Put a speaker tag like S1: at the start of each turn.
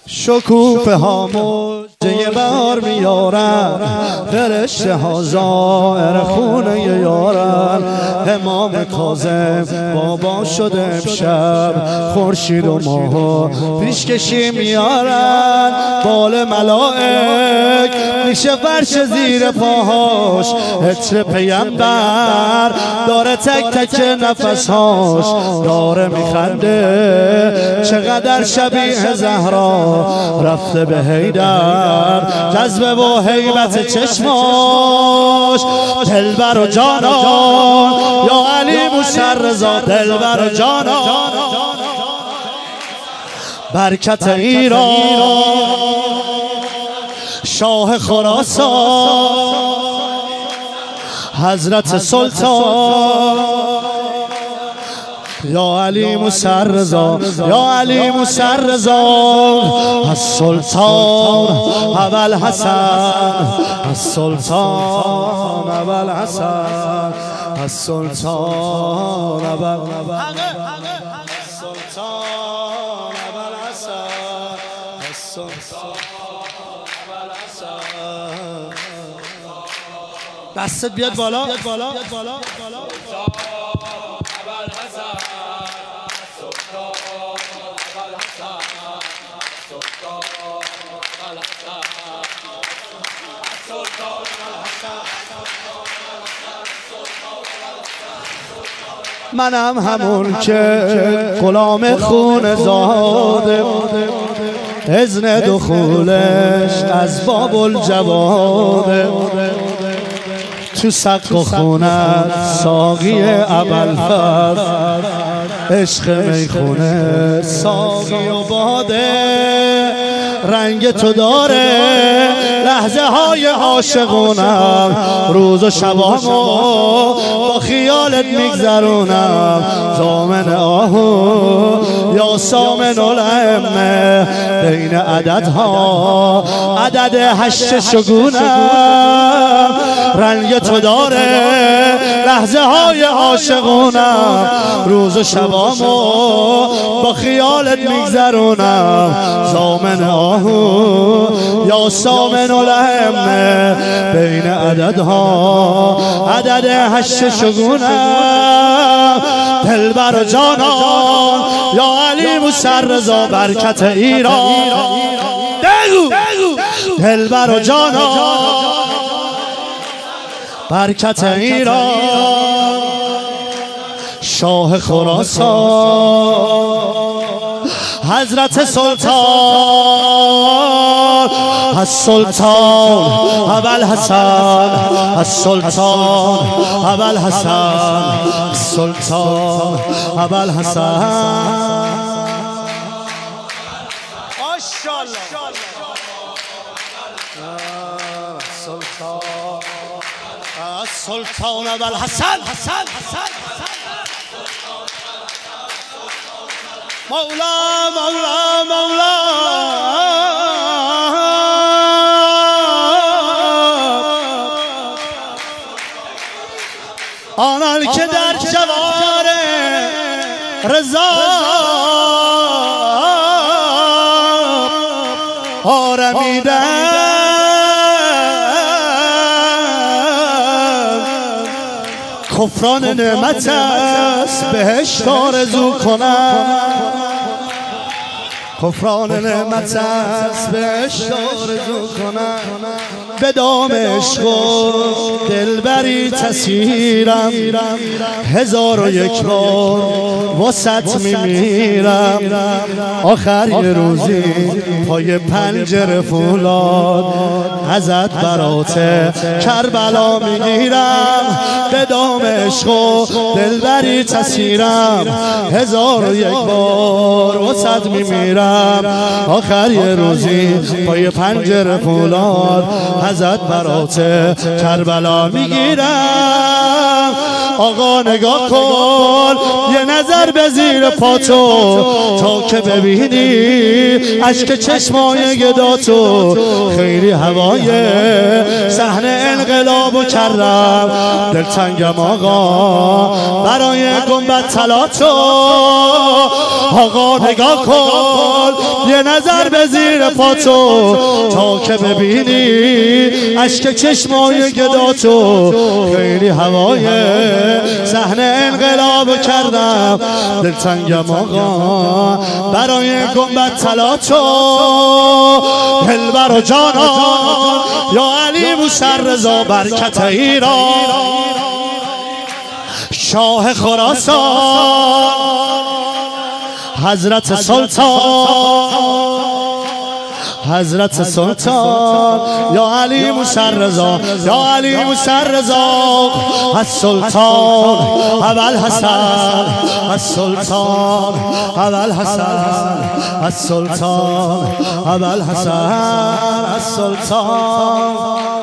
S1: شکوفه ها موجه بهار میارن، فرشته ها زائر خونه یارن. امام کاظم بابا شده امشب، خورشید و ماه پیشکشی میارن. بال ملائک میشه فرش زیر پاهاش، عطر پیمبر داره تک تک نفسهاش. داره میخنده چقدر شبیه زهرا، رفته به حیدر جذبه و هیبت چشماش. دلبر و جانان یا علی موسیرضا، دلبر و جانان برکت ایران شاه خراسان حضرت سلطان یا علی موسیرضا، یا علی موسیرضا. السلطان ابوالحسن، السلطان ابوالحسن، السلطان ابوالحسن، دستت بیاد بالا. منم همون که غلام خون زاده، اذن دخولش از باب الجواده. تو سقف و خونت ساقی ابوالفضل، عشق میخونه ساقی و باده. رنگ تو داره لحظه های عاشقونم، روز و شبامو با خیالت میگذرونم. زامن آهو یا سامن الائمه، بین عددها عدد 8 شگونم. رنگ تو داره لحظه های عاشقونم، روز و شبامو با خیالت میگذرونم. زامن آهو یا سامن الائمه، بین عددها عدد 8 شگونم. دلبر و جانان یا علی موسیرضا، برکت ایران. دلبر و جانان برکت ایران شاه خراسان حضرت سلطان. السلطان ابوالحسن، السلطان ابوالحسن، السلطان ابوالحسن. السلطان ابوالحسن، مولا مولا مولا. آنان که در جوار رضا آرمیدن، کفران نعمت است بهشت آرزو کنم. کفران نعمت است بهشت آرزو کنم. به دام عشق و دلبری تسیرم، 1001 بار واسط میمیرم. آخر یه روزی پای پنجره فولاد، ازت برات کربلا میگیرم. به دام عشق و دلبری تسیرم، 1001 بار واسط میمیرم. آخر یه روزی پای پنجره فولاد، ازت برات کربلا میگیرم. آقا نگاه کن یه نظر به زیر پاتو، تا که ببینی اشک چشمای گداتو. خیلی هوای صحنه انقلاب و کرم، دلتنگم آقا برای گنبد طلا تو. آقا نگاه کن جان یه نظر به زیر پاتو تا که ببینی اشک چشمای گداتو خیلی هوای صحنه انقلاب کردم دلتنگم آقا برای گنبد طلاتو دلبر و جانان یا علی موسی رضا برکت ایران شاه خراسان حضرت سلطان حضرت سلطان یا علی موسی رضا یا علی موسی رضا السلطان ابوالحسن السلطان ابوالحسن السلطان ابوالحسن السلطان